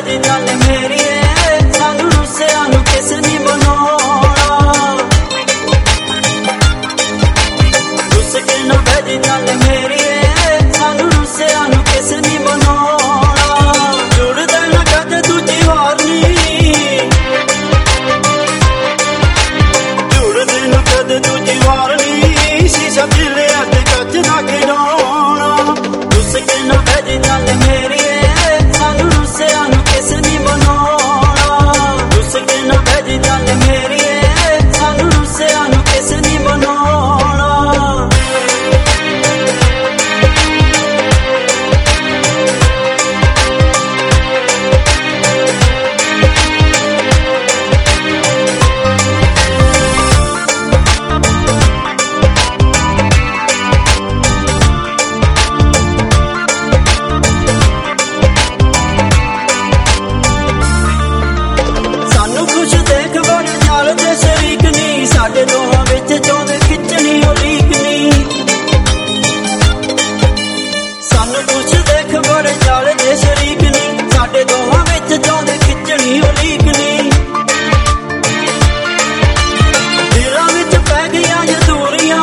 ਭੱਜ ਚੱਲ ਮੇਰੀਏ, ਸਾਨੂੰ ਰੁੱਸਿਆਂ ਨੂੰ ਕਿਸ ਨੀ ਬਣਾਉਣਾ। ਰੁੱਸ ਕੇ ਨਾ ਭੱਜ ਚੱਲ ਮੇਰੀਏ, ਸਾਨੂੰ ਰੁੱਸਿਆਂ ਨੂੰ ਕਿਸ ਨੀ ਬਣਾਉਣਾ। ਜੁੜਦਾ ਨਾ ਕਦੇ ਦੂਜੀ ਵਾਰ ਨੀ, ਜੁੜਦੇ ਨਾ ਕਦੇ ਦੂਜੀ ਵਾਰ ਨੀ, ਸ਼ੀਸ਼ਾ ਦਿਲਿਆ ਤੇ ਕੱਚ ਨਾ ਖਿਡਾਉਣਾ। ਰੁੱਸ ਕੇ ਨਾ ਭੱਜ ਚੱਲ ਮੇਰੀਏ, ਸਾਨੂੰ ਰੁੱਸਿਆਂ ਨੂੰ ਕਿਸ ਨੀ ਬਣਾਉਣਾ। ਰੁੱਸ ਕੇ ਨਾ ਭੱਜ ਚੱਲ ਮੇਰੀਏ, ਸਾਨੂੰ ਰੁੱਸਿਆਂ ਨੂੰ ਕਿਸ ਨੀ ਬਣਾਉਣਾ। ਸਾਡੇ ਦੋਹਾਂ ਵਿੱਚ ਚੋਂਦ ਖਿੱਚਣੀ ਉਲੀਕ ਨੀ, ਸਾਨੂੰ ਕੁਛ ਦੇਖ ਬੜੇ ਜਾਲ ਦੇ ਸ਼ਰੀਕ ਨੀ। ਸਾਡੇ ਦੋਹਾਂ ਵਿੱਚ ਚੋਂਦ ਖਿੱਚਣੀ ਉਲੀਕ ਨੀ, ਦਿਲਾਂ ਵਿੱਚ ਪੈ ਗਈਆਂ ਜਦੂਰੀਆਂ,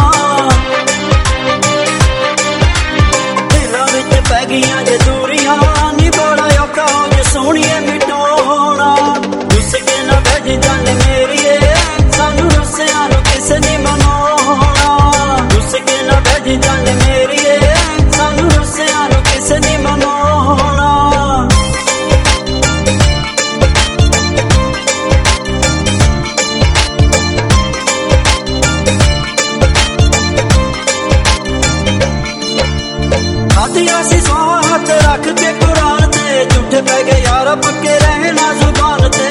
ਦਿਲਾਂ ਵਿੱਚ ਪੈ ਗਈਆਂ ਜਦੂਰੀਆਂ ਨੀ। ਬੜਾ ਔਖਾ ਹੋ ਜੇ ਸੋਹਣੀਏ ਮਿਟਾਉਣਾ। ਰੁੱਸ ਕੇ ਨਾ ਭੱਜ ਚੱਲ ਮੇਰੀਏ, ਸਾਨੂੰ ਰੁੱਸਿਆਂ ਨੂੰ ਕਿਸ ਨੀ ਬਣਾਉਣਾ। ਰੁੱਸ ਕੇ ਨਾ ਭੱਜ ਚੱਲ ਮੇਰੀਏ, ਸਾਨੂੰ ਰੁੱਸਿਆਂ ਨੂੰ ਕਿਸ ਨੀ ਬਣਾਉਣਾ। ਖਾਧੀਆਂ ਸੀ ਸੌਂ ਹੱਥ ਰੱਖ ਕੇ ਕੁਰਾਨ ਤੇ, ਝੂਠੇ ਪੈ ਗਏ ਯਾਰ ਪੱਕੇ ਰਹਿਣਾ ਜ਼ੁਬਾਨ ਤੇ।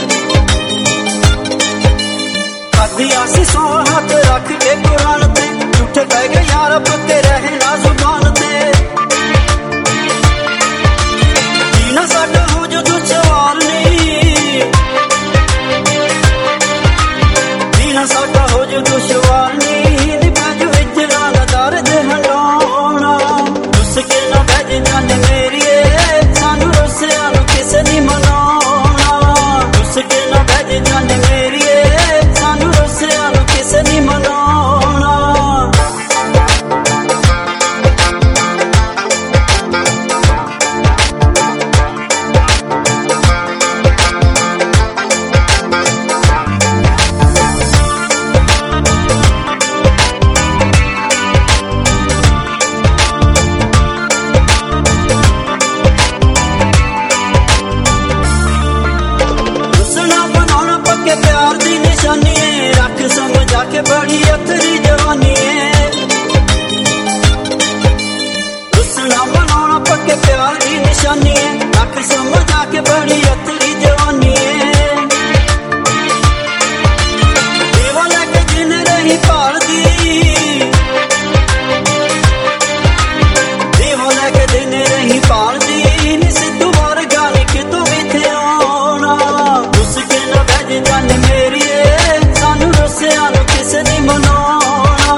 ਖਾਧੀਆਂ ਸੀ ਸੌਂ ਹੱਥ ਰੱਖ ਕੇ ਕੁਰਾਨ ਤੇ, ਝੂਠੇ ਪੈ ਗਏ ਯਾਰ ਪੱਕੇ ਰਹਿਣਾ ਜ਼ੁਬਾਨ ਤੇ। ਜੀਣਾ ਸਾਡਾ ਹੋ ਜੋ ਦੁਸ਼ਵਾਰ ਨੀ, ਜੀਣਾ ਸਾਡਾ ਹੋ ਜੋ ਦੁਸ਼ਵਾਰ ਨੀ। ਨੀ ਭੱਜ ਵਿੱਚ ਨਾ ਦਰਦ ਹੰਡਾਉਣਾ। ਰੁੱਸ ਕੇ ਨਾ ਭੱਜ ਚੱਲ ਮੇਰੀਏ, ਸਾਨੂੰ ਰੁੱਸਿਆਂ ਨੂੰ ਕਿਸ ਨੀ ਮਨਾਉਣਾ। ਰੁੱਸ ਕੇ ਨਾ ਭੱਜ ਚੱਲ ਮੇਰੀਏ, ਸਾਨੂੰ ਰੁੱਸਿਆਂ ਨੂੰ ਕਿਸ ਨੀ ਮਨਾਉਣਾ। ਪਿਆਰ ਦੀ ਨਿਸ਼ਾਨੀ ਏ, ਰੱਖ ਸਮਝਾ ਕੇ ਬੜੀ ਅਥਰੀ ਜਵਾਨੀ ਏ। ਰੁੱਸਣਾ ਮਨਾਉਣਾ ਪੱਕੇ ਪਿਆਰ ਦੀ ਨਿਸ਼ਾਨੀ ਏ, ਰੱਖ ਸਮਝਾ ਕੇ ਬੜੀ ਅਥਰੀ ਜਵਾਨੀ ਏ। ਦੇਵਾ ਲੈ ਕੇ ਜਿਨ ਰਹੀ ਭਾਲਦੀ, ਦੇਵਾ ਲੈ ਕੇ ਦਿਨ ਰਹੀ ਭਾਲਦੀ ਨੀ। ਸਿੱਧੂ ਵਰਗਾ ਨੀ ਕਿਤੋਂ ਇੱਥੇ ਆਉਣਾ। ਰੁੱਸ ਕੇ ਨਾ ਭੱਜ ਚੱਲ ਮੇਰੀਏ, ਸਾਨੂੰ ਰੁੱਸਿਆਂ ਨੂੰ ਕਿਸ ਨੀ ਮਨਾਉਣਾ।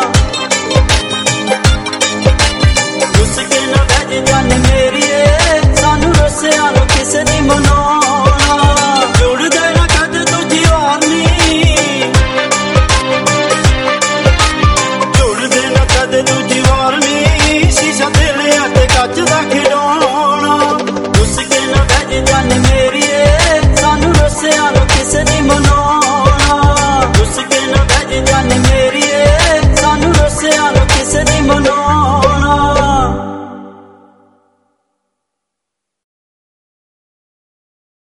ਰੁੱਸ ਕੇ ਨਾ ਭੱਜ ਚੱਲ ਮੇਰੀਏ, ਸਾਨੂੰ ਰੁੱਸਿਆਂ ਨੂੰ ਕਿਸ ਨੀ ਮਨਾਉਣਾ। ਜੁੜਦਾ ਨਾ ਕਦੇ ਦੂਜੀ ਵਾਰ ਨੀ, ਜੁੜਦੇ ਨਾ ਕਦੇ ਦੂਜੀ ਵਾਰ ਨੀ, ਸ਼ੀਸ਼ਾ ਦਿਲਿਆ ਤੇ ਕੱਚ ਦਾ ਖਿਡਾਉਣਾ। ਰੁੱਸ ਕੇ ਨਾ ਭੱਜ ਚੱਲ ਮੇਰੀਏ, ਸਾਨੂੰ ਰੁੱਸਿਆਂ ਨੂੰ